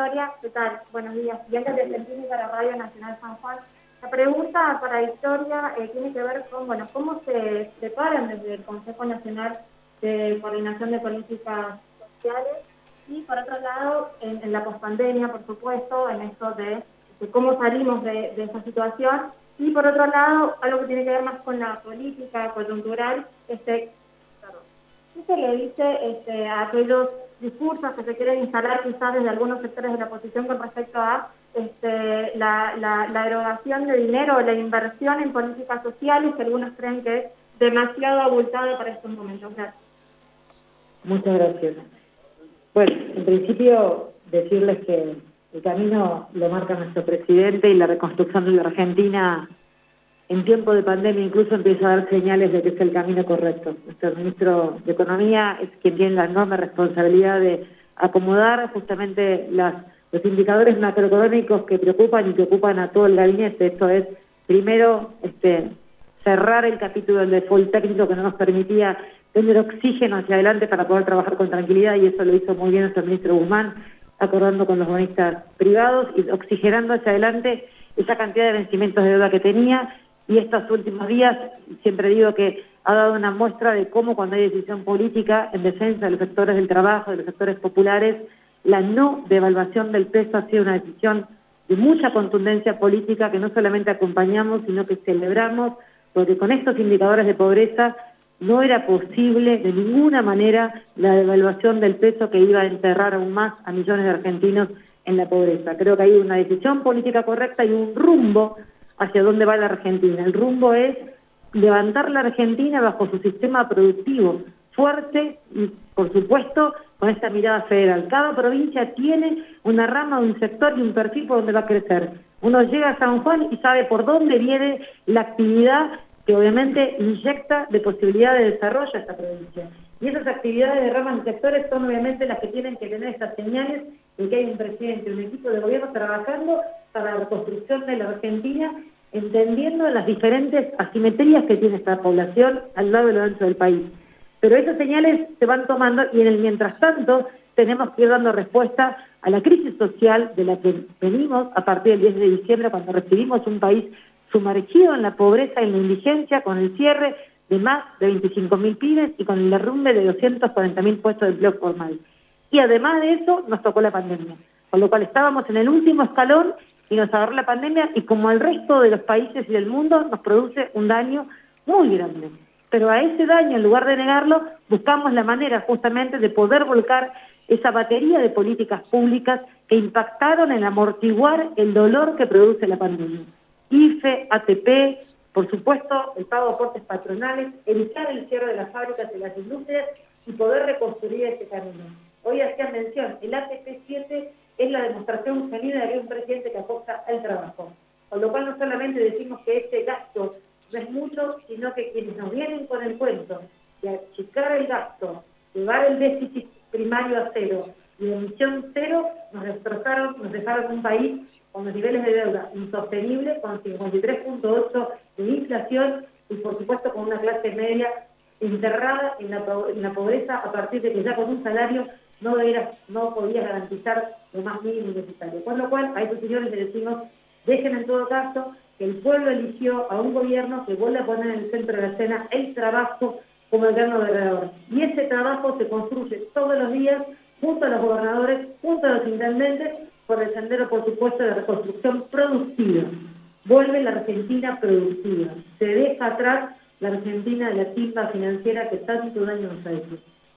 Victoria, ¿qué tal? Buenos días. Bianca de Argentina para Radio Nacional San Juan. La pregunta para Victoria tiene que ver con, cómo se preparan desde el Consejo Nacional de Coordinación de Políticas Sociales y, por otro lado, en la pospandemia, por supuesto, en esto de cómo salimos de esa situación. Y, por otro lado, algo que tiene que ver más con la política coyuntural, ¿qué se le dice a aquellos discursos que se quieren instalar quizás desde algunos sectores de la oposición con respecto a la erogación de dinero o la inversión en políticas sociales, que algunos creen que es demasiado abultada para estos momentos? Gracias. Muchas gracias. Bueno, en principio decirles que el camino lo marca nuestro presidente y la reconstrucción de la Argentina en tiempo de pandemia incluso empieza a dar señales de que es el camino correcto. Nuestro ministro de Economía es quien tiene la enorme responsabilidad de acomodar justamente los indicadores macroeconómicos que preocupan y que ocupan a todo el gabinete. Esto es, primero, cerrar el capítulo del default técnico que no nos permitía tener oxígeno hacia adelante para poder trabajar con tranquilidad, y eso lo hizo muy bien nuestro ministro Guzmán, acordando con los bonistas privados y oxigenando hacia adelante esa cantidad de vencimientos de deuda que tenía. Y estos últimos días, siempre digo que ha dado una muestra de cómo cuando hay decisión política en defensa de los sectores del trabajo, de los sectores populares, la no devaluación del peso ha sido una decisión de mucha contundencia política que no solamente acompañamos, sino que celebramos, porque con estos indicadores de pobreza no era posible de ninguna manera la devaluación del peso que iba a enterrar aún más a millones de argentinos en la pobreza. Creo que hay una decisión política correcta y un rumbo hacia dónde va la Argentina. El rumbo es levantar la Argentina bajo su sistema productivo fuerte y, por supuesto, con esta mirada federal. Cada provincia tiene una rama, un sector y un perfil por donde va a crecer. Uno llega a San Juan y sabe por dónde viene la actividad que obviamente inyecta de posibilidad de desarrollo a esta provincia. Y esas actividades de ramas y sectores son obviamente las que tienen que tener estas señales de que hay un presidente, un equipo de gobierno trabajando para la reconstrucción de la Argentina, entendiendo las diferentes asimetrías que tiene esta población a lo largo y lo ancho del país. Pero esas señales se van tomando y en el mientras tanto tenemos que ir dando respuesta a la crisis social de la que venimos a partir del 10 de diciembre, cuando recibimos un país sumergido en la pobreza y en la indigencia, con el cierre de más de 25.000 pymes y con el derrumbe de 240.000 puestos de empleo formal. Y además de eso, nos tocó la pandemia, con lo cual estábamos en el último escalón y nos agarró la pandemia, y como al resto de los países y del mundo, nos produce un daño muy grande. Pero a ese daño, en lugar de negarlo, buscamos la manera justamente de poder volcar esa batería de políticas públicas que impactaron en amortiguar el dolor que produce la pandemia. IFE, ATP, por supuesto, el pago de aportes patronales, evitar el cierre de las fábricas y las industrias y poder reconstruir ese camino. Hoy hacía mención, el ATP 7 es la demostración genuina de que es un presidente que aposta al trabajo. Con lo cual no solamente decimos que este gasto no es mucho, sino que quienes nos vienen con el cuento de achicar el gasto, llevar el déficit primario a cero y de emisión cero, nos destrozaron, nos dejaron un país con los niveles de deuda insostenibles, con 53.8 de inflación y por supuesto con una clase media enterrada en la pobreza a partir de que ya con un salario no podía garantizar lo más mínimo necesario. Con lo cual, a esos señores les decimos, dejen en todo caso que el pueblo eligió a un gobierno que vuelve a poner en el centro de la escena el trabajo como el gran gobernador. Y ese trabajo se construye todos los días junto a los gobernadores, junto a los intendentes, por el sendero, por supuesto, de la reconstrucción productiva. Vuelve la Argentina productiva. Se deja atrás la Argentina de la timba financiera que tanto daño nos ha hecho.